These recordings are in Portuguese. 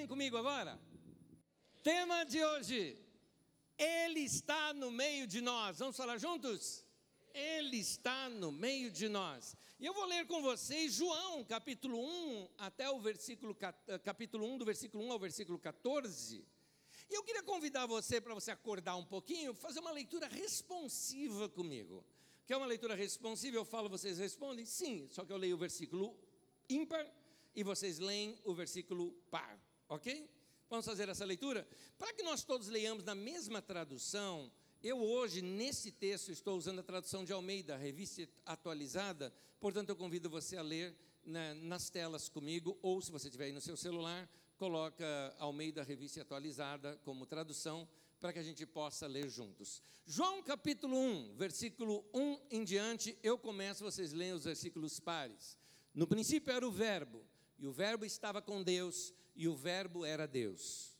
comigo agora? Tema de hoje: Ele está no meio de nós. Vamos falar juntos? Ele está no meio de nós. E eu vou ler com vocês João, capítulo 1, até o capítulo 1, do versículo 1 ao versículo 14. E eu queria convidar você, para você acordar um pouquinho, fazer uma leitura responsiva comigo. Quer uma leitura responsiva? Eu falo, vocês respondem? Sim, só que eu leio o versículo ímpar e vocês leem o versículo par, ok? Vamos fazer essa leitura? Para que nós todos leiamos na mesma tradução, eu hoje, nesse texto, estou usando a tradução de Almeida, revista atualizada, portanto eu convido você a ler nas telas comigo, ou se você estiver aí no seu celular, coloca Almeida, revista atualizada como tradução, para que a gente possa ler juntos. João capítulo 1, versículo 1 em diante, eu começo, vocês leem os versículos pares. No princípio era o Verbo, e o Verbo estava com Deus, e o Verbo era Deus.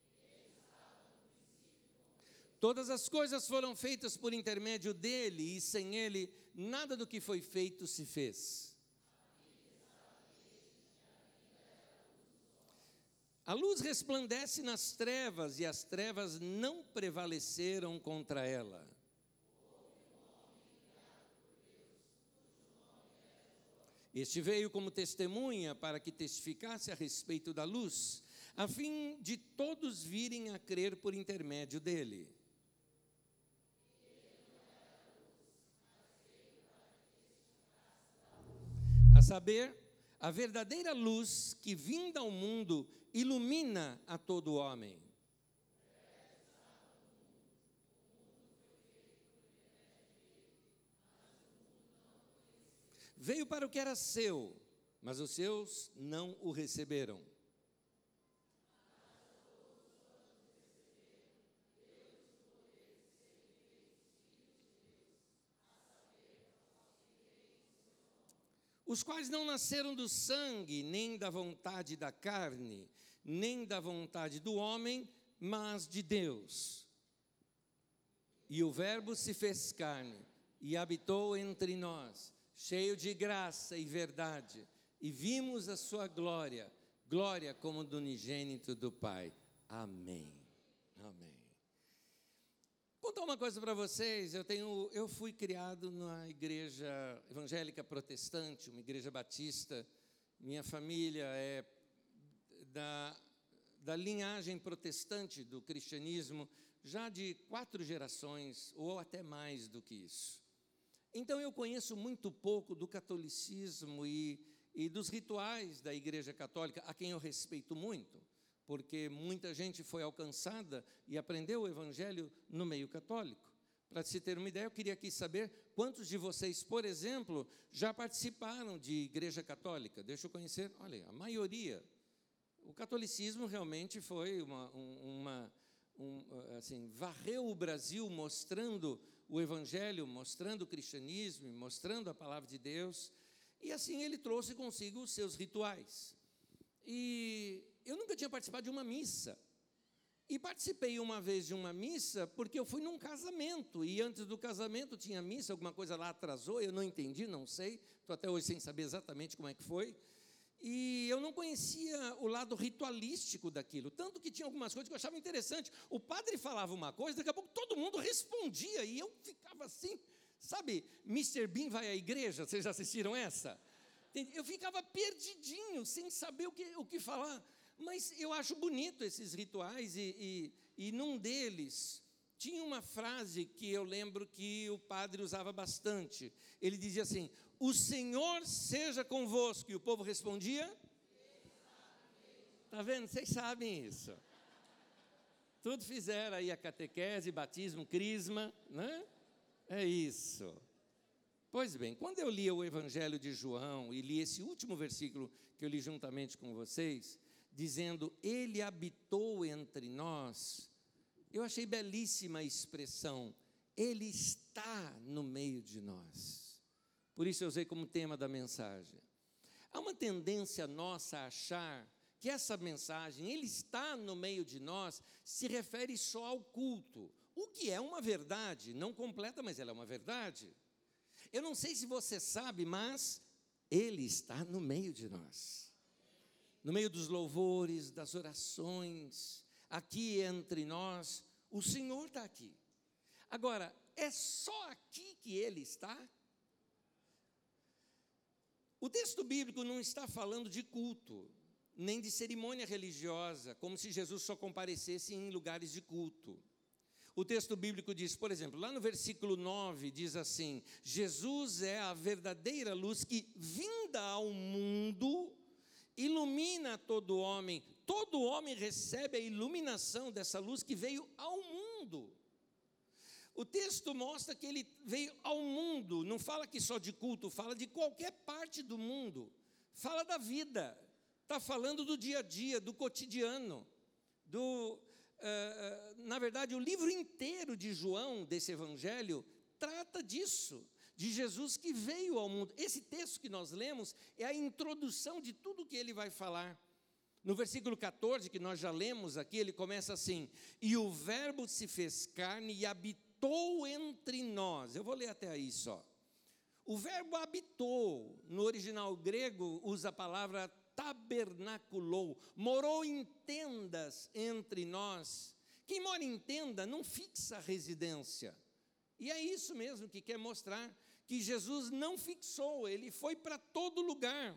Todas as coisas foram feitas por intermédio dele, e sem ele, nada do que foi feito se fez. A luz resplandece nas trevas, e as trevas não prevaleceram contra ela. Este veio como testemunha para que testificasse a respeito da luz, a fim de todos virem a crer por intermédio dele. A saber, a verdadeira luz que vinda ao mundo ilumina a todo homem. Veio para o que era seu, mas os seus não o receberam. Os quais não nasceram do sangue, nem da vontade da carne, nem da vontade do homem, mas de Deus. E o Verbo se fez carne e habitou entre nós, cheio de graça e verdade, e vimos a sua glória, glória como do unigênito do Pai. Amém. Amém. Vou contar uma coisa para vocês, eu fui criado na igreja evangélica protestante, uma igreja batista. Minha família é da linhagem protestante do cristianismo, já de 4 gerações, ou até mais do que isso. Então eu conheço muito pouco do catolicismo e dos rituais da igreja católica, a quem eu respeito muito, porque muita gente foi alcançada e aprendeu o evangelho no meio católico. Para se ter uma ideia, eu queria aqui saber quantos de vocês, por exemplo, já participaram de igreja católica. Deixa eu conhecer, olha, a maioria. O catolicismo realmente foi assim, varreu o Brasil mostrando o evangelho, mostrando o cristianismo, mostrando a palavra de Deus, e assim ele trouxe consigo os seus rituais. E eu nunca tinha participado de uma missa, e participei uma vez de uma missa, porque eu fui num casamento, e antes do casamento tinha missa, alguma coisa lá atrasou, eu não entendi, não sei, estou até hoje sem saber exatamente como é que foi, e eu não conhecia o lado ritualístico daquilo, tanto que tinha algumas coisas que eu achava interessante. O padre falava uma coisa, daqui a pouco todo mundo respondia, e eu ficava assim, sabe, Mr. Bean vai à igreja, vocês já assistiram essa? Eu ficava perdidinho, sem saber o que falar, mas eu acho bonito esses rituais, e num deles tinha uma frase que eu lembro que o padre usava bastante. Ele dizia assim: o Senhor seja convosco, e o povo respondia: está vendo? Vocês sabem isso. Tudo fizeram aí a catequese, batismo, crisma, né? É isso. Pois bem, quando eu li o Evangelho de João e li esse último versículo que eu li juntamente com vocês, dizendo, ele habitou entre nós, eu achei belíssima a expressão, ele está no meio de nós. Por isso eu usei como tema da mensagem. Há uma tendência nossa a achar que essa mensagem, ele está no meio de nós, se refere só ao culto, o que é uma verdade, não completa, mas ela é uma verdade. Eu não sei se você sabe, mas ele está no meio de nós. no meio dos louvores, das orações, aqui entre nós, o Senhor está aqui. Agora, é só aqui que Ele está? O texto bíblico não está falando de culto, nem de cerimônia religiosa, como se Jesus só comparecesse em lugares de culto. O texto bíblico diz, por exemplo, lá no versículo 9, diz assim: Jesus é a verdadeira luz que, vinda ao mundo, ilumina todo homem recebe a iluminação dessa luz que veio ao mundo. O texto mostra que ele veio ao mundo, não fala aqui só de culto, fala de qualquer parte do mundo, fala da vida, está falando do dia a dia, do cotidiano, na verdade, o livro inteiro de João, desse evangelho, trata disso, de Jesus que veio ao mundo. Esse texto que nós lemos é a introdução de tudo que ele vai falar. No versículo 14, que nós já lemos aqui, ele começa assim: e o verbo se fez carne e habitou entre nós. Eu vou ler até aí só. O verbo habitou, no original grego, usa a palavra tabernaculou, morou em tendas entre nós. Quem mora em tenda não fixa a residência. E é isso mesmo que quer mostrar, que Jesus não fixou, ele foi para todo lugar.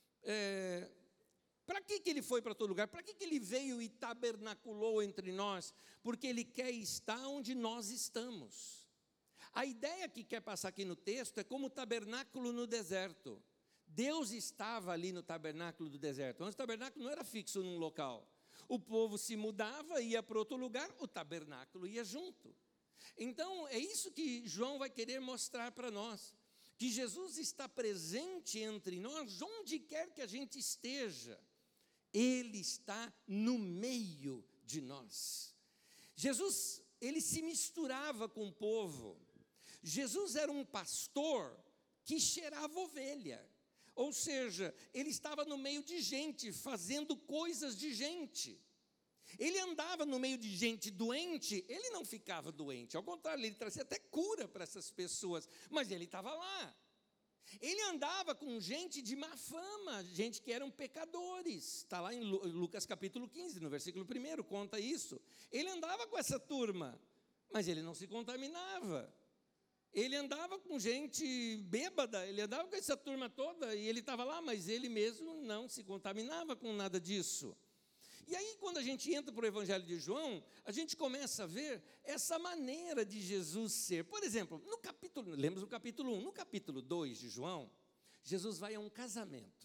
Para que ele foi para todo lugar? Para que ele veio e tabernaculou entre nós? Porque ele quer estar onde nós estamos. A ideia que quer passar aqui no texto é como o tabernáculo no deserto. Deus estava ali no tabernáculo do deserto. Antes o tabernáculo não era fixo num local. O povo se mudava, ia para outro lugar, o tabernáculo ia junto. Então, é isso que João vai querer mostrar para nós, que Jesus está presente entre nós, onde quer que a gente esteja. Ele está no meio de nós. Jesus, ele se misturava com o povo. Jesus era um pastor que cheirava ovelha. Ou seja, ele estava no meio de gente, fazendo coisas de gente. Ele andava no meio de gente doente, ele não ficava doente. Ao contrário, ele trazia até cura para essas pessoas, mas ele estava lá. Ele andava com gente de má fama, gente que eram pecadores. Está lá em Lucas capítulo 15, no versículo 1, conta isso. Ele andava com essa turma, mas ele não se contaminava. Ele andava com gente bêbada, ele andava com essa turma toda, e ele estava lá, mas ele mesmo não se contaminava com nada disso. E aí, quando a gente entra para o Evangelho de João, a gente começa a ver essa maneira de Jesus ser. Por exemplo, lembra do capítulo 1, no capítulo 2 de João, Jesus vai a um casamento.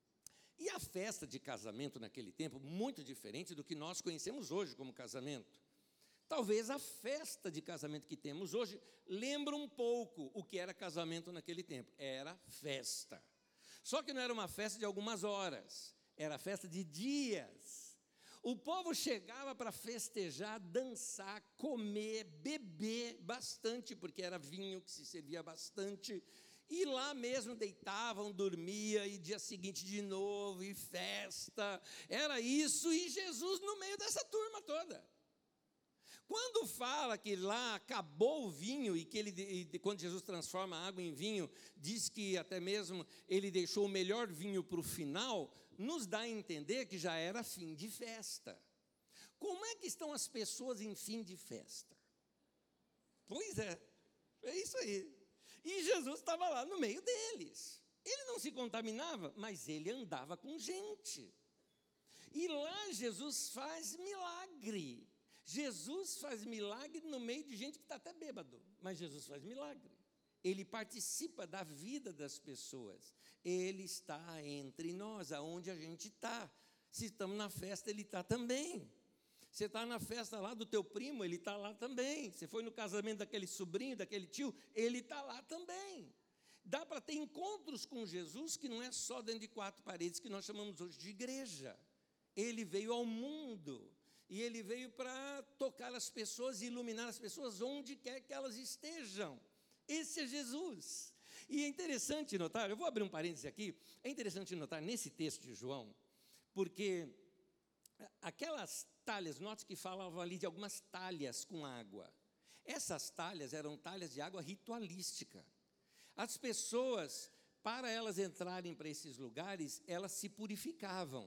E a festa de casamento naquele tempo, muito diferente do que nós conhecemos hoje como casamento. Talvez a festa de casamento que temos hoje lembra um pouco o que era casamento naquele tempo. Era festa. Só que não era uma festa de algumas horas, era festa de dias. O povo chegava para festejar, dançar, comer, beber bastante, porque era vinho que se servia bastante. E lá mesmo deitavam, dormia, e dia seguinte de novo, e festa. Era isso, e Jesus no meio dessa turma toda. Quando fala que lá acabou o vinho, e que quando Jesus transforma a água em vinho, diz que até mesmo ele deixou o melhor vinho para o final, nos dá a entender que já era fim de festa. Como é que estão as pessoas em fim de festa? Pois é isso aí. E Jesus estava lá no meio deles. Ele não se contaminava, mas ele andava com gente. E lá Jesus faz milagre. Jesus faz milagre no meio de gente que está até bêbado, mas Jesus faz milagre. Ele participa da vida das pessoas. Ele está entre nós, aonde a gente está. Se estamos na festa, ele está também. Você está na festa lá do teu primo, ele está lá também. Você foi no casamento daquele sobrinho, daquele tio, ele está lá também. Dá para ter encontros com Jesus que não é só dentro de quatro paredes, que nós chamamos hoje de igreja. Ele veio ao mundo. E ele veio para tocar as pessoas e iluminar as pessoas onde quer que elas estejam. Esse é Jesus. E é interessante notar, eu vou abrir um parêntese aqui, é interessante notar nesse texto de João, porque aquelas talhas, note que falavam ali de algumas talhas com água. Essas talhas eram talhas de água ritualística. As pessoas, para elas entrarem para esses lugares, elas se purificavam.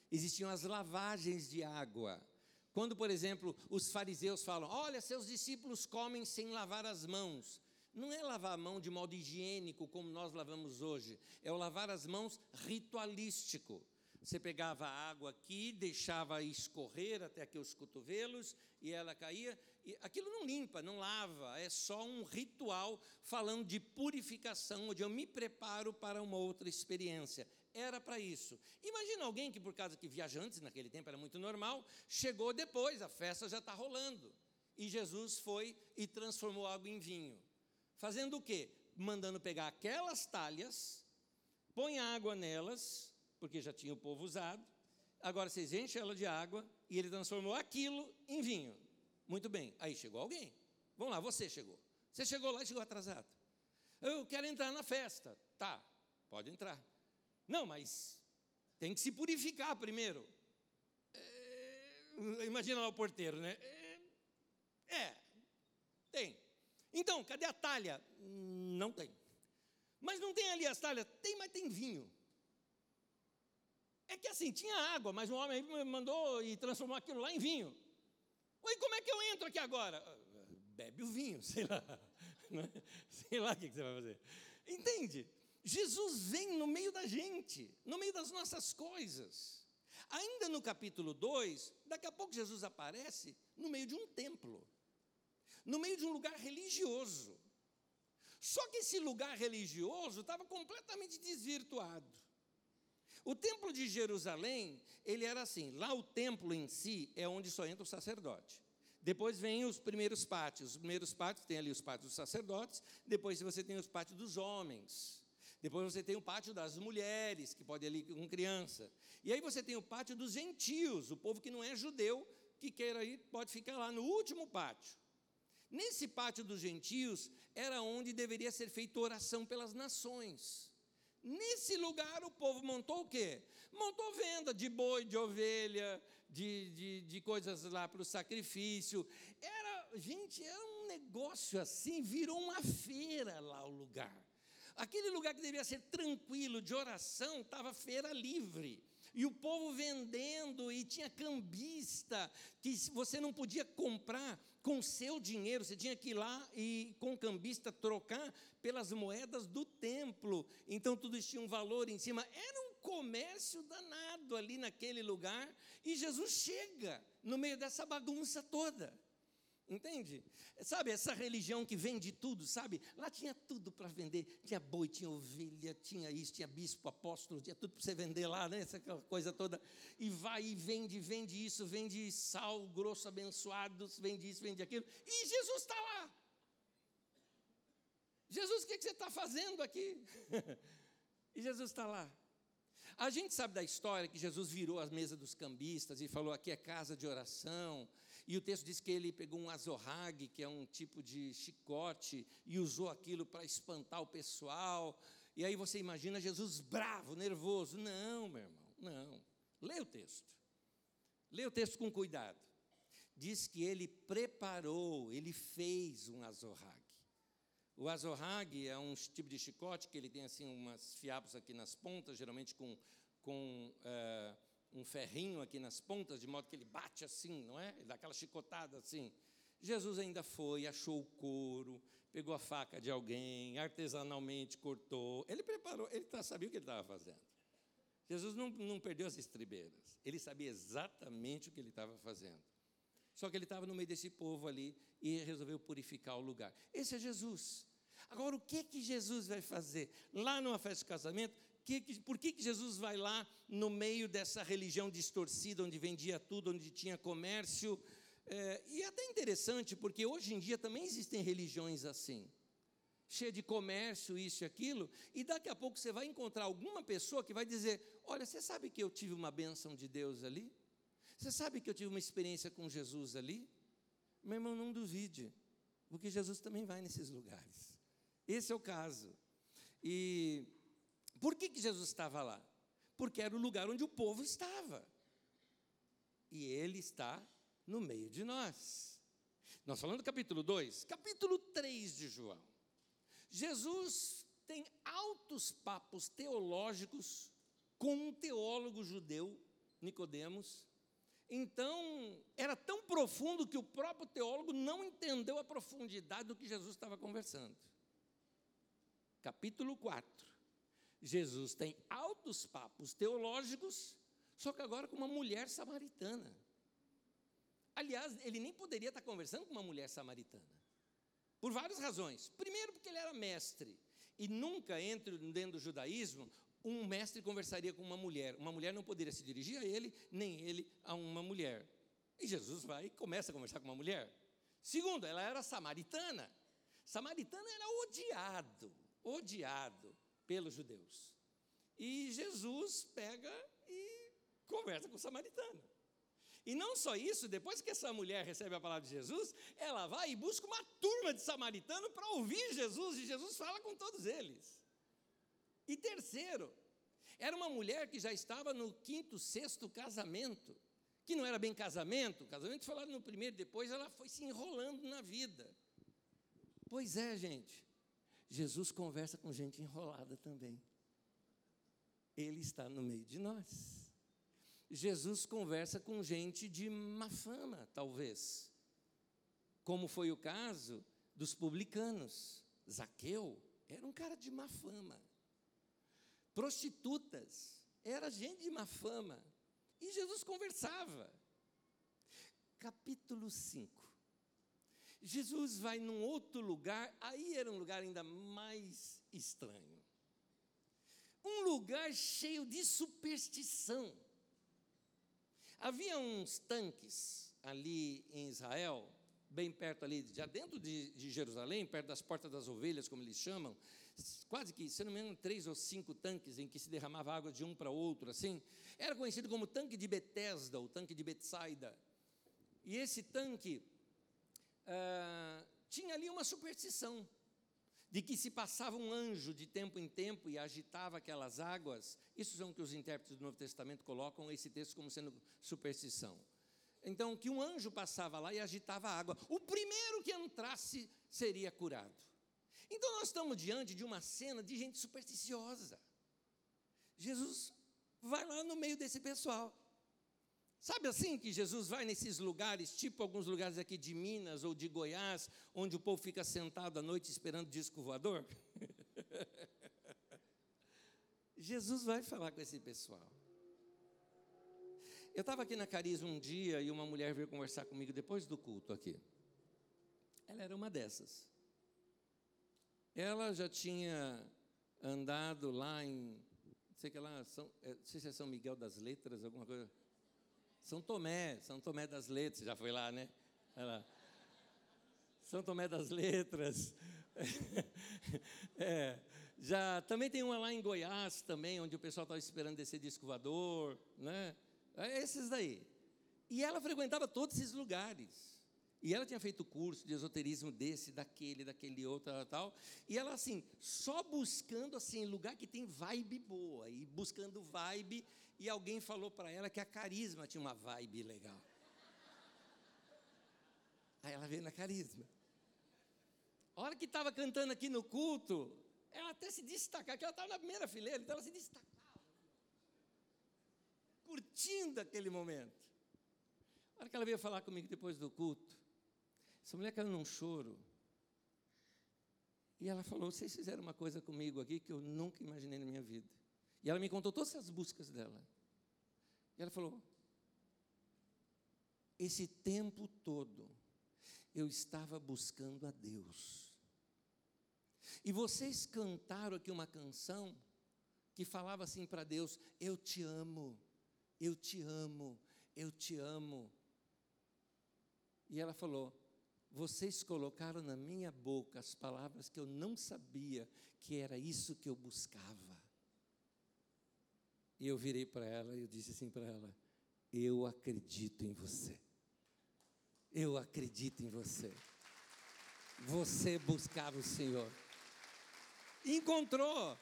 existiam as lavagens de água. Quando, por exemplo, os fariseus falam, olha, seus discípulos comem sem lavar as mãos. Não é lavar a mão de modo higiênico, como nós lavamos hoje. É o lavar as mãos ritualístico. Você pegava a água aqui, deixava escorrer até aqui os cotovelos, e ela caía. E aquilo não limpa, não lava, é só um ritual falando de purificação, onde eu me preparo para uma outra experiência. Era para isso. Imagina alguém que, por causa que viajantes, naquele tempo era muito normal, chegou depois, a festa já está rolando. E Jesus foi e transformou água em vinho. Fazendo o quê? Mandando pegar aquelas talhas, põe água nelas, porque já tinha o povo usado, agora vocês enchem ela de água, e ele transformou aquilo em vinho. Muito bem, aí chegou alguém. Vamos lá, você chegou. Você chegou lá e chegou atrasado. Eu quero entrar na festa. Tá, pode entrar. Não, mas tem que se purificar primeiro. Imagina lá o porteiro, né? Tem. Então, cadê a talha? Não tem. Mas não tem ali as talhas? Tem, mas tem vinho. É que assim, tinha água, mas um homem me mandou e transformou aquilo lá em vinho. Oi, como é que eu entro aqui agora? Bebe o vinho, sei lá. Sei lá o que você vai fazer. Entende? Jesus vem no meio da gente, no meio das nossas coisas. Ainda no capítulo 2, daqui a pouco Jesus aparece no meio de um templo, no meio de um lugar religioso. Só que esse lugar religioso estava completamente desvirtuado. O templo de Jerusalém, ele era assim, lá o templo em si é onde só entra o sacerdote. Depois vem os primeiros pátios. Os primeiros pátios, tem ali os pátios dos sacerdotes, depois você tem os pátios dos homens. Depois você tem o pátio das mulheres, que pode ir ali com criança. E aí você tem o pátio dos gentios, o povo que não é judeu, que queira ir, pode ficar lá no último pátio. Nesse pátio dos gentios, era onde deveria ser feita oração pelas nações. Nesse lugar o povo montou o quê? Montou venda de boi, de ovelha, de coisas lá para o sacrifício. Gente, era um negócio assim, virou uma feira lá o lugar. Aquele lugar que deveria ser tranquilo, de oração, estava feira livre. E o povo vendendo, e tinha cambista, que você não podia comprar com seu dinheiro, você tinha que ir lá e com o cambista trocar pelas moedas do templo. Então tudo isso tinha um valor em cima. Era um comércio danado ali naquele lugar, e Jesus chega no meio dessa bagunça toda. Entende? Sabe, essa religião que vende tudo, sabe? Lá tinha tudo para vender. Tinha boi, tinha ovelha, tinha isso, tinha bispo, apóstolo, tinha tudo para você vender lá, né? Essa coisa toda. E vai e vende isso, vende sal grosso abençoado, vende isso, vende aquilo. E Jesus está lá. Jesus, o que você está fazendo aqui? E Jesus está lá. A gente sabe da história que Jesus virou a mesa dos cambistas e falou, aqui é casa de oração. E o texto diz que ele pegou um azorrague, que é um tipo de chicote, e usou aquilo para espantar o pessoal. E aí você imagina Jesus bravo, nervoso. Não, meu irmão, não. Lê o texto. Lê o texto com cuidado. Diz que ele preparou, ele fez um azorrague. O azorrague é um tipo de chicote que ele tem assim umas fiapos aqui nas pontas, geralmente com um ferrinho aqui nas pontas, de modo que ele bate assim, não é? Ele dá aquela chicotada assim. Jesus ainda foi, achou o couro, pegou a faca de alguém, artesanalmente cortou. Ele preparou, ele sabia o que ele estava fazendo. Jesus não perdeu as estribeiras. Ele sabia exatamente o que ele estava fazendo. Só que ele estava no meio desse povo ali e resolveu purificar o lugar. Esse é Jesus. Agora, o que Jesus vai fazer? Lá numa festa de casamento, por que Jesus vai lá no meio dessa religião distorcida, onde vendia tudo, onde tinha comércio? E é até interessante, porque hoje em dia também existem religiões assim, cheia de comércio, isso e aquilo, e daqui a pouco você vai encontrar alguma pessoa que vai dizer, olha, você sabe que eu tive uma bênção de Deus ali? Você sabe que eu tive uma experiência com Jesus ali? Meu irmão, não duvide, porque Jesus também vai nesses lugares. Esse é o caso. E por que Jesus estava lá? Porque era o lugar onde o povo estava. E ele está no meio de nós. Nós falamos do capítulo 2, capítulo 3 de João. Jesus tem altos papos teológicos com um teólogo judeu Nicodemos. Então, era tão profundo que o próprio teólogo não entendeu a profundidade do que Jesus estava conversando. Capítulo 4. Jesus tem altos papos teológicos, só que agora com uma mulher samaritana. Aliás, ele nem poderia estar conversando com uma mulher samaritana, por várias razões. Primeiro, porque ele era mestre, e nunca dentro do judaísmo, um mestre conversaria com uma mulher. Uma mulher não poderia se dirigir a ele, nem ele a uma mulher. E Jesus vai e começa a conversar com uma mulher. Segundo, ela era samaritana. Samaritano era odiado pelos judeus. E Jesus pega e conversa com o samaritano. E não só isso, depois que essa mulher recebe a palavra de Jesus, ela vai e busca uma turma de samaritanos para ouvir Jesus, e Jesus fala com todos eles. E terceiro, era uma mulher que já estava no 5º, 6º casamento, que não era bem casamento falaram no primeiro, depois ela foi se enrolando na vida. Pois é, gente, Jesus conversa com gente enrolada também. Ele está no meio de nós. Jesus conversa com gente de má fama, talvez, como foi o caso dos publicanos. Zaqueu era um cara de má fama. Prostitutas, era gente de má fama. E Jesus conversava. Capítulo 5. Jesus vai num outro lugar, aí era um lugar ainda mais estranho. Um lugar cheio de superstição. Havia uns tanques ali em Israel, bem perto ali, já dentro de Jerusalém, perto das portas das ovelhas, como eles chamam, quase que, se não me engano, 3 ou 5 tanques em que se derramava água de um para outro, assim. Era conhecido como tanque de Betesda, o tanque de Betsaida. E esse tanque tinha ali uma superstição, de que se passava um anjo de tempo em tempo e agitava aquelas águas. Isso são o que os intérpretes do Novo Testamento colocam esse texto como sendo superstição. Então, que um anjo passava lá e agitava a água. O primeiro que entrasse seria curado. Então, nós estamos diante de uma cena de gente supersticiosa. Jesus vai lá no meio desse pessoal. Sabe assim que Jesus vai nesses lugares, tipo alguns lugares aqui de Minas ou de Goiás, onde o povo fica sentado à noite esperando disco voador? Jesus vai falar com esse pessoal. Eu estava aqui na Carisma um dia e uma mulher veio conversar comigo depois do culto aqui. Ela era uma dessas. Ela já tinha andado lá em, não sei se é São Miguel das Letras, alguma coisa. São Tomé das Letras, já foi lá, né? São Tomé das Letras. Já também tem uma lá em Goiás também, onde o pessoal estava esperando descer disco voador, né? Esses daí. E ela frequentava todos esses lugares. E ela tinha feito curso de esoterismo daquele outro, tal. E ela, assim, só buscando, assim, lugar que tem vibe boa. E buscando vibe, e alguém falou para ela que a Carisma tinha uma vibe legal. Aí ela veio na Carisma. A hora que estava cantando aqui no culto, ela até se destacava, porque ela estava na primeira fileira, então ela se destacava. Curtindo aquele momento. A hora que ela veio falar comigo depois do culto, essa mulher caiu num choro. E ela falou: vocês fizeram uma coisa comigo aqui que eu nunca imaginei na minha vida. E ela me contou todas as buscas dela. E ela falou: esse tempo todo eu estava buscando a Deus. E vocês cantaram aqui uma canção que falava assim para Deus: eu te amo, eu te amo, eu te amo. E ela falou: vocês colocaram na minha boca as palavras que eu não sabia que era isso que eu buscava. E eu virei para ela e eu disse assim para ela: eu acredito em você. Eu acredito em você. Você buscava o Senhor. Encontrou.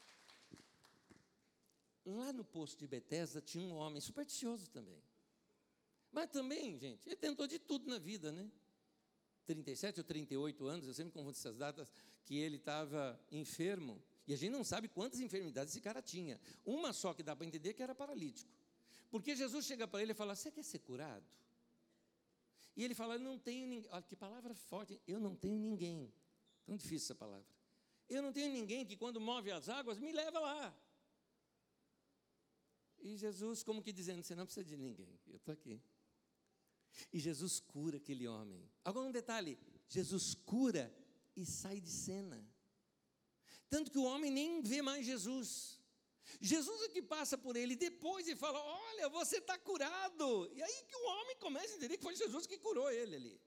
Lá no poço de Betesda tinha um homem supersticioso também. Mas também, gente, ele tentou de tudo na vida, né? 37 ou 38 anos, eu sempre confundo essas datas, que ele estava enfermo. E a gente não sabe quantas enfermidades esse cara tinha. Uma só que dá para entender que era paralítico. Porque Jesus chega para ele e fala: você quer ser curado? E ele fala: eu não tenho ninguém. Olha que palavra forte, eu não tenho ninguém. Tão difícil essa palavra. Eu não tenho ninguém que quando move as águas me leva lá. E Jesus, como que dizendo: você não precisa de ninguém, eu estou aqui. E Jesus cura aquele homem. Agora um detalhe: Jesus cura e sai de cena. Tanto que o homem nem vê mais Jesus. Jesus é que passa por ele depois e fala: olha, você está curado. E aí que o homem começa a entender que foi Jesus que curou ele ali.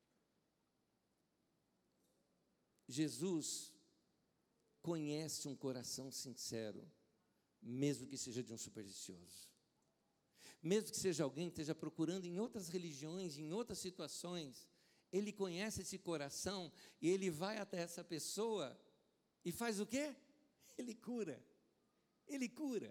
Jesus conhece um coração sincero, mesmo que seja de um supersticioso. Mesmo que seja alguém que esteja procurando em outras religiões, em outras situações, ele conhece esse coração e ele vai até essa pessoa e faz o quê? Ele cura. Ele cura.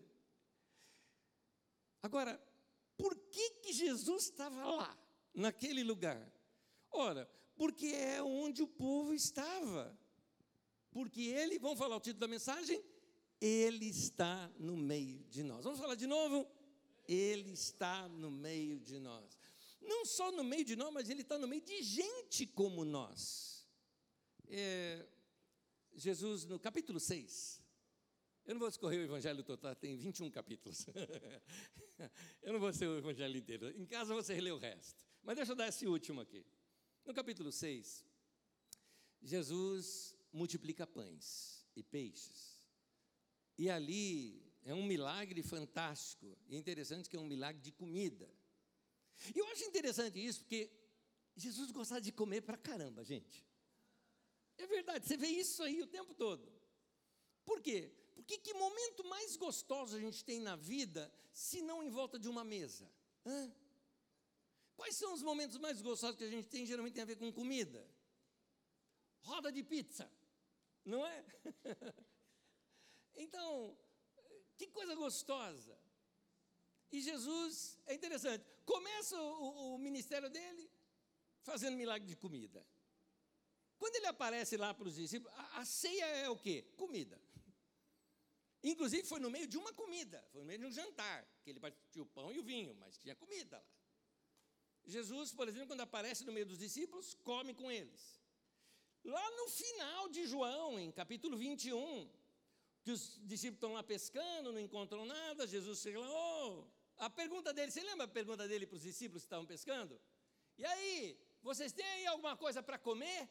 Agora, por que Jesus estava lá, naquele lugar? Ora, porque é onde o povo estava. Porque ele, vamos falar o título da mensagem? Ele está no meio de nós. Vamos falar de novo? Ele está no meio de nós. Não só no meio de nós, mas ele está no meio de gente como nós. Jesus, no capítulo 6, eu não vou escorrer o evangelho total, tem 21 capítulos. Eu não vou ser o evangelho inteiro. Em casa você lê o resto. Mas deixa eu dar esse último aqui. No capítulo 6, Jesus multiplica pães e peixes. E ali é um milagre fantástico. E é interessante que é um milagre de comida. E eu acho interessante isso, porque Jesus gostava de comer pra caramba, gente. É verdade, você vê isso aí o tempo todo. Por quê? Porque que momento mais gostoso a gente tem na vida, se não em volta de uma mesa? Quais são os momentos mais gostosos que a gente tem? Geralmente tem a ver com comida. Roda de pizza, não é? Então, que coisa gostosa. E Jesus, é interessante, começa o ministério dele fazendo milagre de comida. Quando ele aparece lá para os discípulos, a ceia é o quê? Comida. Inclusive foi no meio de uma comida, foi no meio de um jantar, que ele partiu o pão e o vinho, mas tinha comida lá. Jesus, por exemplo, quando aparece no meio dos discípulos, come com eles. Lá no final de João, em capítulo 21, que os discípulos estão lá pescando, não encontram nada, Jesus chega lá, a pergunta dele, você lembra a pergunta dele para os discípulos que estavam pescando? E aí, vocês têm aí alguma coisa para comer?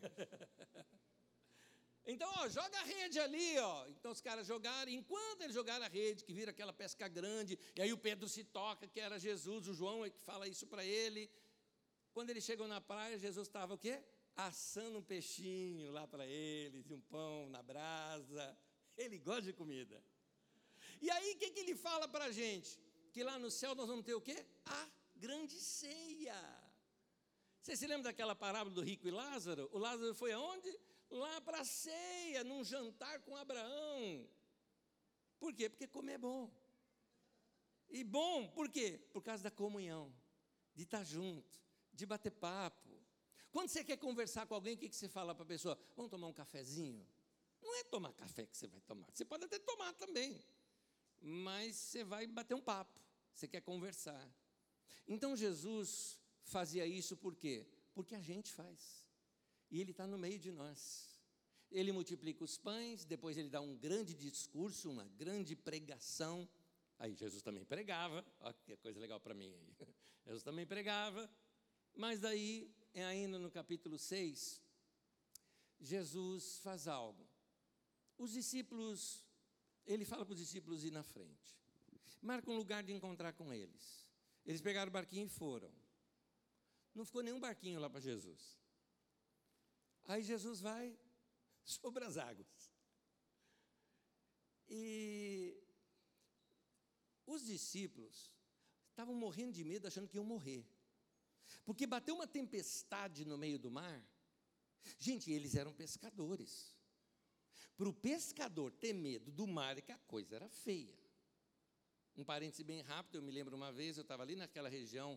Então, joga a rede ali, Então os caras jogaram, enquanto eles jogaram a rede, que vira aquela pesca grande, e aí o Pedro se toca, que era Jesus, o João é que fala isso para ele. Quando eles chegam na praia, Jesus estava o quê? Assando um peixinho lá para eles, e um pão na brasa. Ele gosta de comida. E aí, o que ele fala para a gente? Que lá no céu nós vamos ter o quê? A grande ceia. Você se lembra daquela parábola do rico e Lázaro? O Lázaro foi aonde? Lá para a ceia, num jantar com Abraão. Por quê? Porque comer é bom. E bom, por quê? Por causa da comunhão, de estar junto, de bater papo. Quando você quer conversar com alguém, o que você fala para a pessoa? Vamos tomar um cafezinho? Não é tomar café que você vai tomar. Você pode até tomar também. Mas você vai bater um papo. Você quer conversar. Então Jesus fazia isso por quê? Porque a gente faz. E Ele está no meio de nós. Ele multiplica os pães, depois Ele dá um grande discurso, uma grande pregação. Aí Jesus também pregava, olha que coisa legal para mim aí. Jesus também pregava, mas daí, ainda no capítulo 6, Jesus faz algo. Os discípulos, Ele fala para os discípulos ir na frente. Marca um lugar de encontrar com eles. Eles pegaram o barquinho e foram. Não ficou nenhum barquinho lá para Jesus. Aí Jesus vai sobre as águas. E os discípulos estavam morrendo de medo, achando que iam morrer. Porque bateu uma tempestade no meio do mar. Gente, eles eram pescadores. Para o pescador ter medo do mar, é que a coisa era feia. Um parêntese bem rápido, eu me lembro uma vez, eu estava ali naquela região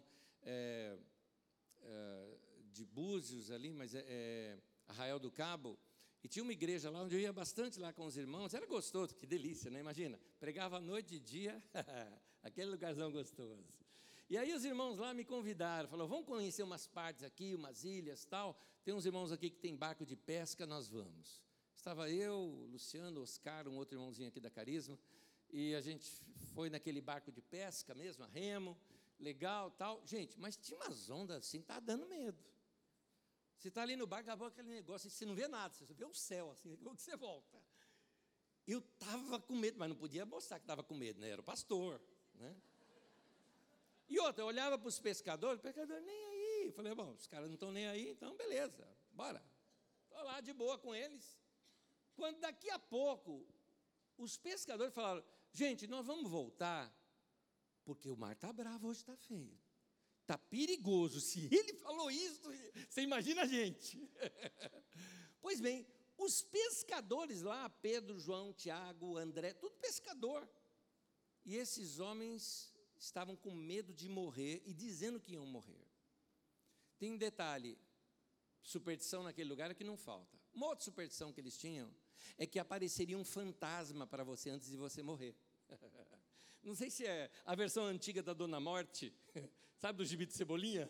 de Búzios, ali, mas Arraial do Cabo, E tinha uma igreja lá onde eu ia bastante lá com os irmãos, era gostoso, que delícia, né? Imagina, pregava noite e dia, aquele lugarzão gostoso. E aí os irmãos lá me convidaram, falaram, vamos conhecer umas partes aqui, umas ilhas, tal. Tem uns irmãos aqui que tem barco de pesca, nós vamos. Estava eu, Luciano, Oscar, um outro irmãozinho aqui da Carisma, e a gente foi naquele barco de pesca mesmo, a remo, legal, tal. Gente, mas tinha umas ondas assim, tá dando medo. Você está ali no barco, acabou aquele negócio, você não vê nada, você só vê o céu, assim, como que você volta. Eu estava com medo, mas não podia mostrar que estava com medo, né? Era o pastor, né? E outra, eu olhava para os pescadores, nem aí. Eu falei, bom, os caras não estão nem aí, então beleza, bora. Estou lá de boa com eles. Quando daqui a pouco, os pescadores falaram, gente, nós vamos voltar, porque o mar está bravo, hoje está feio. Está perigoso. Se ele falou isso, você imagina a gente. Pois bem, os pescadores lá, Pedro, João, Tiago, André, tudo pescador. E esses homens estavam com medo de morrer e dizendo que iam morrer. Tem um detalhe, superstição naquele lugar é que não falta. Uma outra superstição que eles tinham é que apareceria um fantasma para você antes de você morrer. Não sei se é a versão antiga da Dona Morte, sabe do gibi de Cebolinha?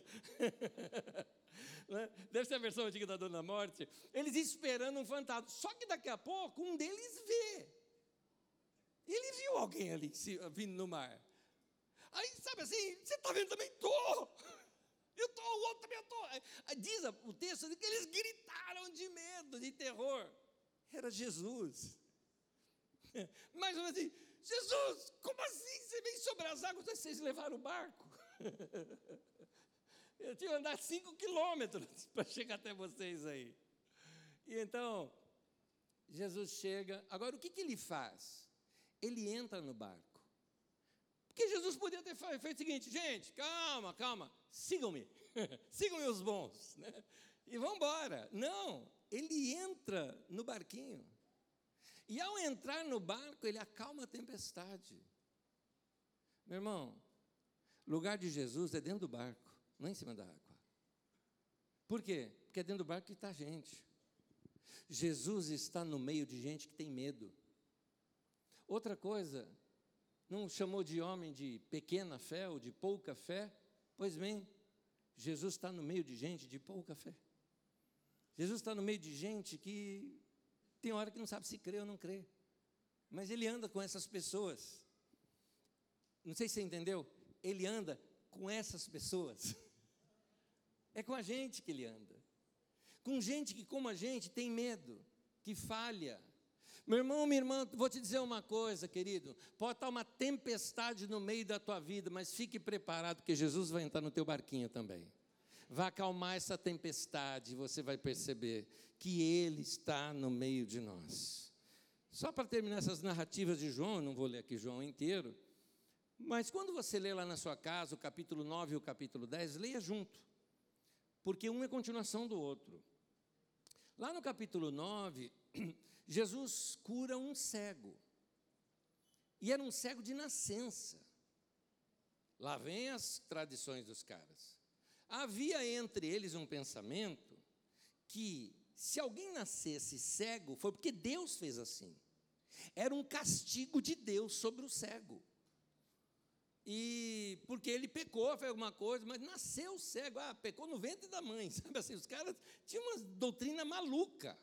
Deve ser a versão antiga da Dona Morte. Eles esperando um fantasma. Só que daqui a pouco um deles vê. Ele viu alguém ali vindo no mar. Aí, sabe assim, você está vendo também? Estou. Eu estou, o outro também estou. Diz o texto que eles gritaram de medo, de terror. Era Jesus. Mais ou menos assim, Jesus, como assim? Você vem sobre as águas, vocês levaram o barco? Eu tinha que andar 5 quilômetros para chegar até vocês aí. E então, Jesus chega. Agora, o que ele faz? Ele entra no barco. Porque Jesus podia ter feito o seguinte, gente, calma, sigam-me, sigam-me os bons, né? E vamos embora. Não, ele entra no barquinho. E ao entrar no barco, ele acalma a tempestade. Meu irmão, lugar de Jesus é dentro do barco, não é em cima da água. Por quê? Porque é dentro do barco que está a gente. Jesus está no meio de gente que tem medo. Outra coisa, não chamou de homem de pequena fé ou de pouca fé? Pois bem, Jesus está no meio de gente de pouca fé. Jesus está no meio de gente que tem hora que não sabe se crê ou não crê. Mas ele anda com essas pessoas. Não sei se você entendeu. Ele anda com essas pessoas. É com a gente que ele anda. Com gente que, como a gente, tem medo, que falha. Meu irmão, minha irmã, vou te dizer uma coisa, querido. Pode estar uma tempestade no meio da tua vida, mas fique preparado, porque Jesus vai entrar no teu barquinho também. Vai acalmar essa tempestade, e você vai perceber que Ele está no meio de nós. Só para terminar essas narrativas de João, não vou ler aqui João inteiro, mas quando você lê lá na sua casa o capítulo 9 e o capítulo 10, leia junto, porque um é continuação do outro. Lá no capítulo 9, Jesus cura um cego, e era um cego de nascença. Lá vem as tradições dos caras. Havia entre eles um pensamento que, se alguém nascesse cego, foi porque Deus fez assim. Era um castigo de Deus sobre o cego. E porque ele pecou, fez alguma coisa, mas nasceu cego, pecou no ventre da mãe, sabe assim, os caras tinham uma doutrina maluca.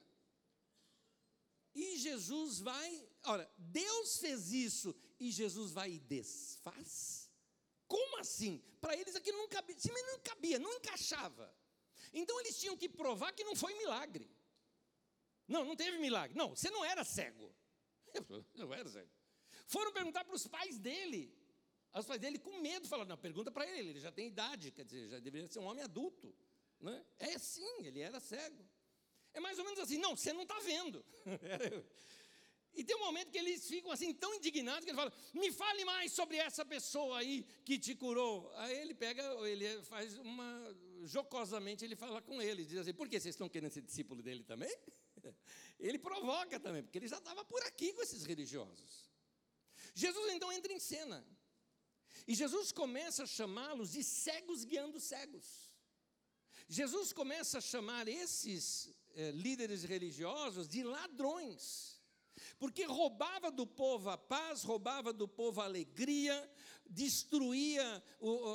E Jesus vai, ora, Deus fez isso, e Jesus vai e desfaz? Como assim? Para eles aquilo não cabia, não encaixava. Então eles tinham que provar que não foi milagre. Não teve milagre. Não, você não era cego. Eu não era cego. Foram perguntar para os pais dele. Os pais dele com medo falaram, não, pergunta para ele já tem idade, quer dizer, já deveria ser um homem adulto. Né? É sim, ele era cego. É mais ou menos assim, não, você não está vendo. E tem um momento que eles ficam assim tão indignados que ele fala, me fale mais sobre essa pessoa aí que te curou. Aí ele faz jocosamente ele fala com ele, diz assim, por que vocês estão querendo ser discípulo dele também? Ele provoca também, porque ele já estava por aqui com esses religiosos. Jesus então entra em cena. E Jesus começa a chamá-los de cegos guiando cegos. Jesus começa a chamar esses líderes religiosos de ladrões, porque roubava do povo a paz, roubava do povo a alegria, destruía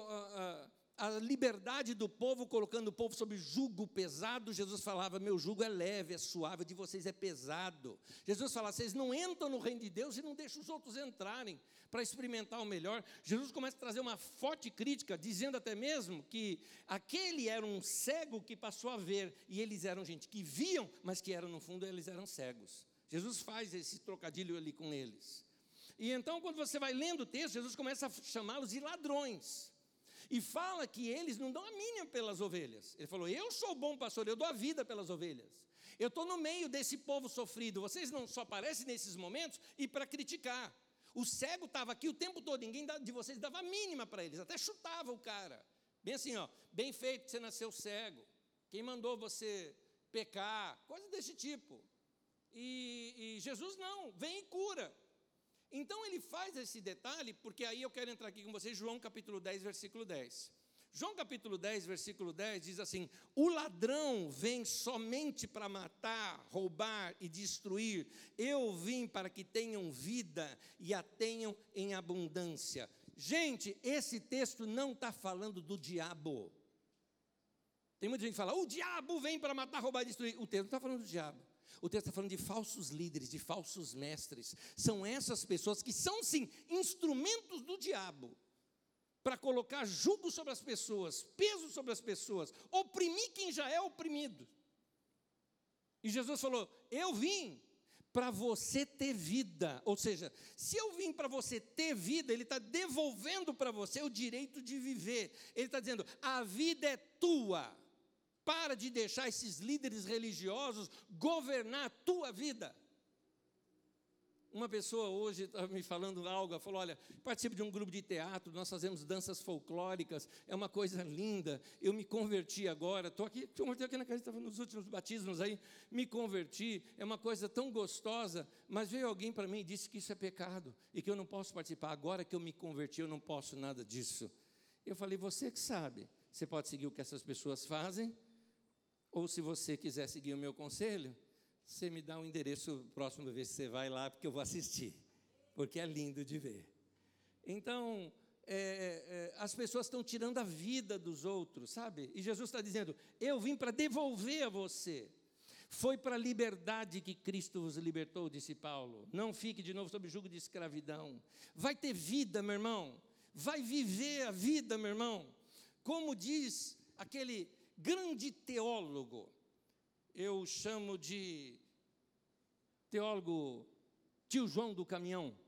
a liberdade do povo, colocando o povo sob jugo pesado. Jesus falava: meu jugo é leve, é suave, de vocês é pesado. Jesus falava: vocês não entram no reino de Deus e não deixam os outros entrarem para experimentar o melhor. Jesus começa a trazer uma forte crítica, dizendo até mesmo que aquele era um cego que passou a ver, e eles eram gente que viam, mas que eram, no fundo, eles eram cegos. Jesus faz esse trocadilho ali com eles. E então, quando você vai lendo o texto, Jesus começa a chamá-los de ladrões. E fala que eles não dão a mínima pelas ovelhas. Ele falou: eu sou o bom pastor, eu dou a vida pelas ovelhas. Eu estou no meio desse povo sofrido. Vocês não só aparecem nesses momentos e para criticar. O cego estava aqui o tempo todo, ninguém de vocês dava a mínima para eles, até chutava o cara. Bem assim, ó, bem feito que você nasceu cego. Quem mandou você pecar? Coisa desse tipo. E Jesus não, vem e cura. Então ele faz esse detalhe, porque aí eu quero entrar aqui com vocês, João capítulo 10, versículo 10. João capítulo 10, versículo 10 diz assim: o ladrão vem somente para matar, roubar e destruir. Eu vim para que tenham vida e a tenham em abundância. Gente, esse texto não está falando do diabo. Tem muita gente que fala: o diabo vem para matar, roubar e destruir. O texto não está falando do diabo. O texto está falando de falsos líderes, de falsos mestres. São essas pessoas que são, sim, instrumentos do diabo para colocar jugo sobre as pessoas, peso sobre as pessoas, oprimir quem já é oprimido. E Jesus falou: eu vim para você ter vida. Ou seja, se eu vim para você ter vida, Ele está devolvendo para você o direito de viver. Ele está dizendo: a vida é tua. Para de deixar esses líderes religiosos governar a tua vida. Uma pessoa hoje estava me falando algo, ela falou: olha, participo de um grupo de teatro, nós fazemos danças folclóricas, é uma coisa linda, eu me converti agora, estou aqui na casa, estava nos últimos batismos aí, me converti, é uma coisa tão gostosa, mas veio alguém para mim e disse que isso é pecado, e que eu não posso participar, agora que eu me converti, eu não posso nada disso. Eu falei: você que sabe, você pode seguir o que essas pessoas fazem, ou se você quiser seguir o meu conselho, você me dá um endereço próximo vez que você vai lá, porque eu vou assistir, porque é lindo de ver. Então, as pessoas estão tirando a vida dos outros, sabe? E Jesus está dizendo: eu vim para devolver a você. Foi para a liberdade que Cristo vos libertou, disse Paulo. Não fique de novo sob jugo de escravidão. Vai ter vida, meu irmão. Vai viver a vida, meu irmão. Como diz aquele grande teólogo, eu chamo de teólogo tio João do caminhão,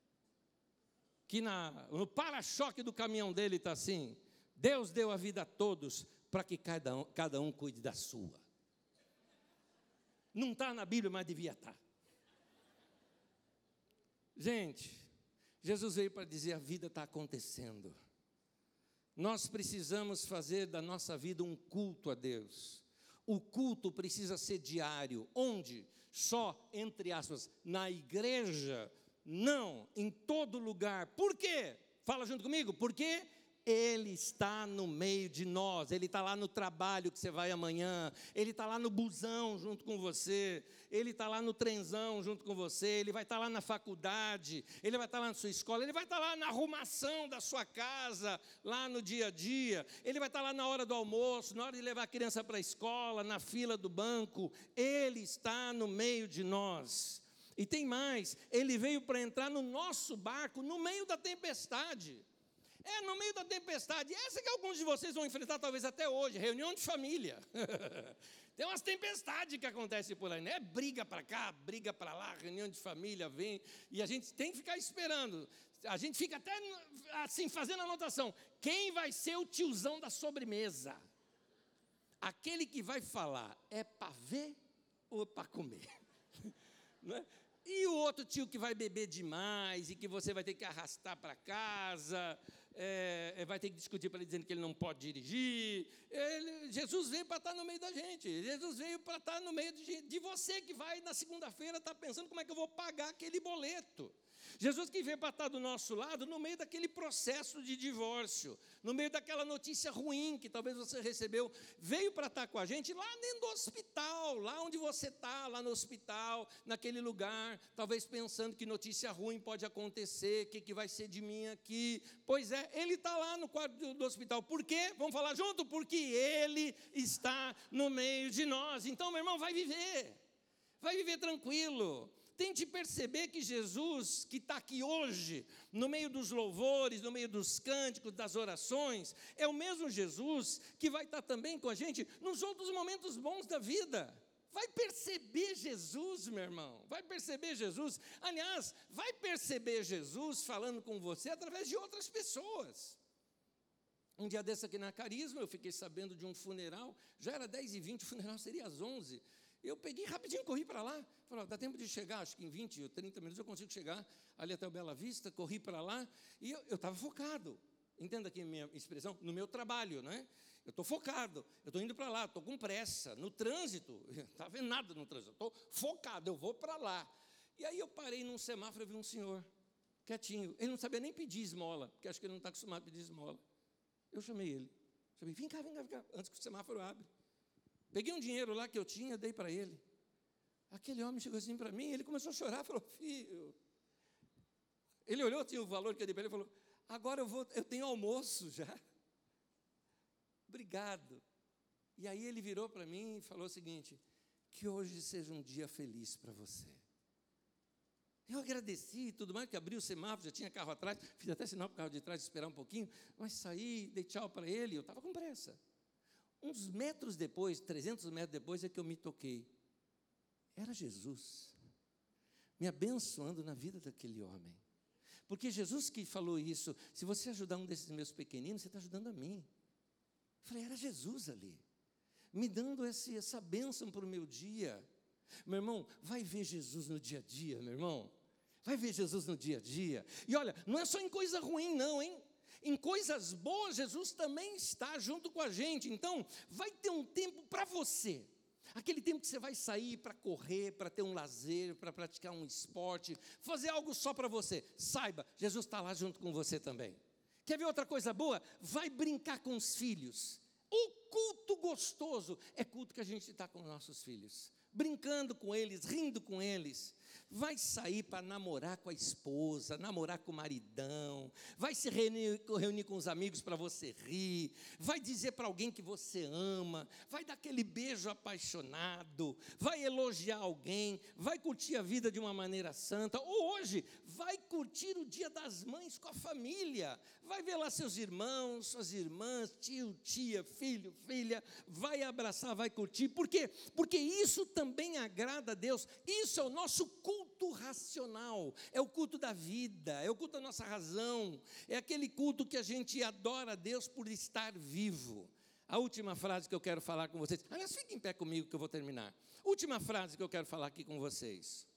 que no para-choque do caminhão dele está assim: Deus deu a vida a todos para que cada um cuide da sua. Não está na Bíblia, mas devia estar. Gente, Jesus veio para dizer: a vida está acontecendo. Nós precisamos fazer da nossa vida um culto a Deus. O culto precisa ser diário. Onde? Só, entre aspas, na igreja? Não, em todo lugar. Por quê? Fala junto comigo. Porque Ele está no meio de nós. Ele está lá no trabalho que você vai amanhã. Ele está lá no busão junto com você. Ele está lá no trenzão junto com você. Ele vai estar lá na faculdade. Ele vai estar lá na sua escola. Ele vai estar lá na arrumação da sua casa, lá no dia a dia. Ele vai estar lá na hora do almoço, na hora de levar a criança para a escola, na fila do banco. Ele está no meio de nós. E tem mais, Ele veio para entrar no nosso barco no meio da tempestade. No meio da tempestade, essa que alguns de vocês vão enfrentar talvez até hoje, reunião de família. Tem umas tempestades que acontecem por aí, né? Briga para cá, briga para lá, reunião de família vem, e a gente tem que ficar esperando. A gente fica até assim, fazendo anotação: quem vai ser o tiozão da sobremesa? Aquele que vai falar, é para ver ou é para comer? Não é? E o outro tio que vai beber demais e que você vai ter que arrastar para casa. vai ter que discutir para ele, dizendo que ele não pode dirigir. Jesus veio para estar no meio da gente. Jesus veio para estar no meio de você que vai na segunda-feira estar pensando como é que eu vou pagar aquele boleto. Jesus que veio para estar do nosso lado no meio daquele processo de divórcio, no meio daquela notícia ruim que talvez você recebeu, veio para estar com a gente lá dentro do hospital, lá onde você está, lá no hospital, naquele lugar, talvez pensando que notícia ruim pode acontecer, o que vai ser de mim aqui. Pois é, ele está lá no quarto do hospital. Por quê? Vamos falar junto? Porque ele está no meio de nós. Então, meu irmão, vai viver tranquilo. Tente perceber que Jesus, que está aqui hoje, no meio dos louvores, no meio dos cânticos, das orações, é o mesmo Jesus que vai estar também com a gente nos outros momentos bons da vida. Vai perceber Jesus, meu irmão, vai perceber Jesus. Aliás, vai perceber Jesus falando com você através de outras pessoas. Um dia desse aqui na Carisma, eu fiquei sabendo de um funeral, já era 10h20, o funeral seria às 11h. Eu peguei rapidinho, corri para lá, falei, dá tempo de chegar, acho que em 20 ou 30 minutos eu consigo chegar ali até o Bela Vista, corri para lá, e eu estava focado, entenda aqui a minha expressão, no meu trabalho, né? Eu estou focado, eu estou indo para lá, estou com pressa, no trânsito, não estava vendo nada no trânsito, estou focado, eu vou para lá. E aí eu parei num semáforo e vi um senhor, quietinho, ele não sabia nem pedir esmola, porque acho que ele não está acostumado a pedir esmola. Eu chamei ele, vem cá, antes que o semáforo abra. Peguei um dinheiro lá que eu tinha, dei para ele. Aquele homem chegou assim para mim, ele começou a chorar, falou, filho. Ele olhou, tinha o valor que eu dei para ele, falou, agora eu tenho almoço já. Obrigado. E aí ele virou para mim e falou o seguinte, que hoje seja um dia feliz para você. Eu agradeci e tudo mais, que abri o semáforo, já tinha carro atrás, fiz até sinal para o carro de trás esperar um pouquinho, mas saí, dei tchau para ele, eu estava com pressa. Uns metros depois, 300 metros depois, é que eu me toquei. Era Jesus, me abençoando na vida daquele homem. Porque Jesus que falou isso, se você ajudar um desses meus pequeninos, você está ajudando a mim. Eu falei, era Jesus ali, me dando essa bênção para o meu dia. Meu irmão, vai ver Jesus no dia a dia, meu irmão. Vai ver Jesus no dia a dia. E olha, não é só em coisa ruim não, hein? Em coisas boas, Jesus também está junto com a gente. Então, vai ter um tempo para você. Aquele tempo que você vai sair para correr, para ter um lazer, para praticar um esporte, fazer algo só para você. Saiba, Jesus está lá junto com você também. Quer ver outra coisa boa? Vai brincar com os filhos. O culto gostoso é culto que a gente está com os nossos filhos. Brincando com eles, rindo com eles. Vai sair para namorar com a esposa, namorar com o maridão, vai se reunir com os amigos para você rir, vai dizer para alguém que você ama, vai dar aquele beijo apaixonado, vai elogiar alguém, vai curtir a vida de uma maneira santa, ou hoje, vai curtir o Dia das Mães com a família, vai ver lá seus irmãos, suas irmãs, tio, tia, filho, filha, vai abraçar, vai curtir. Por quê? Porque isso também agrada a Deus, isso é o nosso culto racional, é o culto da vida, é o culto da nossa razão, é aquele culto que a gente adora a Deus por estar vivo. A última frase que eu quero falar com vocês, aliás, fiquem em pé comigo que eu vou terminar. Última frase que eu quero falar aqui com vocês.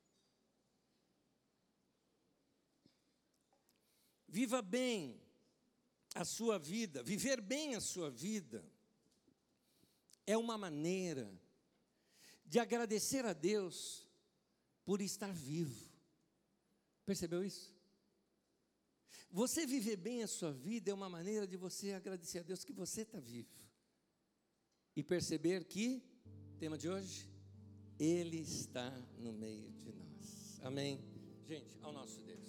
Viva bem a sua vida, viver bem a sua vida é uma maneira de agradecer a Deus por estar vivo. Percebeu isso? Você viver bem a sua vida é uma maneira de você agradecer a Deus que você está vivo. E perceber que, tema de hoje, Ele está no meio de nós. Amém? Gente, ao nosso Deus.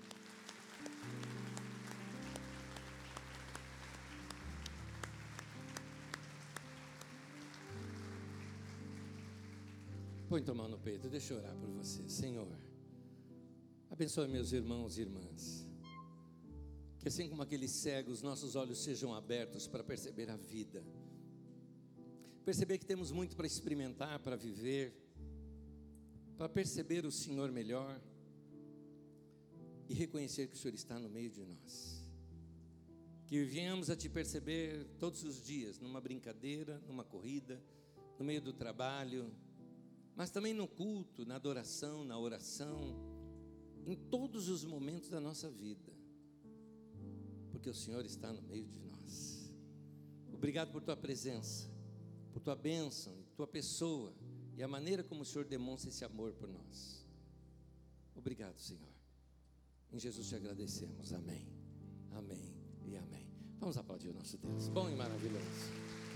Põe tua mão no peito, deixa eu orar por você. Senhor, abençoe meus irmãos e irmãs. Que assim como aqueles cegos, nossos olhos sejam abertos para perceber a vida. Perceber que temos muito para experimentar, para viver, para perceber o Senhor melhor e reconhecer que o Senhor está no meio de nós. Que venhamos a te perceber todos os dias, numa brincadeira, numa corrida, no meio do trabalho, mas também no culto, na adoração, na oração, em todos os momentos da nossa vida. porque o Senhor está no meio de nós. Obrigado por tua presença, por tua bênção, tua pessoa e a maneira como o Senhor demonstra esse amor por nós. Obrigado, Senhor. Em Jesus te agradecemos. Amém, amém e amém. Vamos aplaudir o nosso Deus, bom e maravilhoso.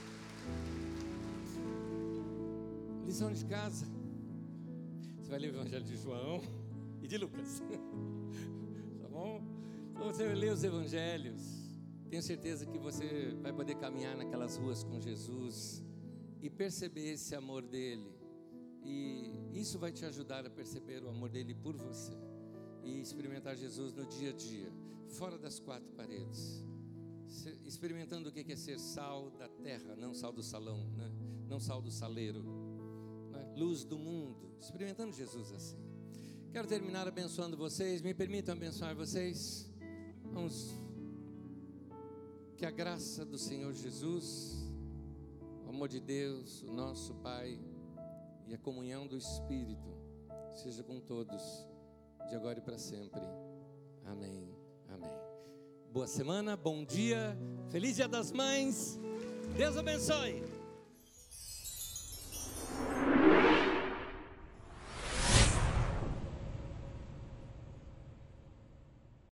Lição de casa. Você vai ler o Evangelho de João e de Lucas. Tá bom? Então você vai ler os Evangelhos. Tenho certeza que você vai poder caminhar naquelas ruas com Jesus e perceber esse amor dele. E isso vai te ajudar a perceber o amor dele por você e experimentar Jesus no dia a dia, fora das quatro paredes, experimentando o que é ser sal da terra, não sal do salão, né? Não sal do saleiro, né? Luz do mundo, experimentando Jesus assim. Quero terminar abençoando vocês. Me permitam abençoar vocês. Vamos. Que a graça do Senhor Jesus, o amor de Deus, o nosso Pai, e a comunhão do Espírito seja com todos, de agora e para sempre. Amém, amém. Boa semana, bom dia, feliz Dia das Mães. Deus abençoe.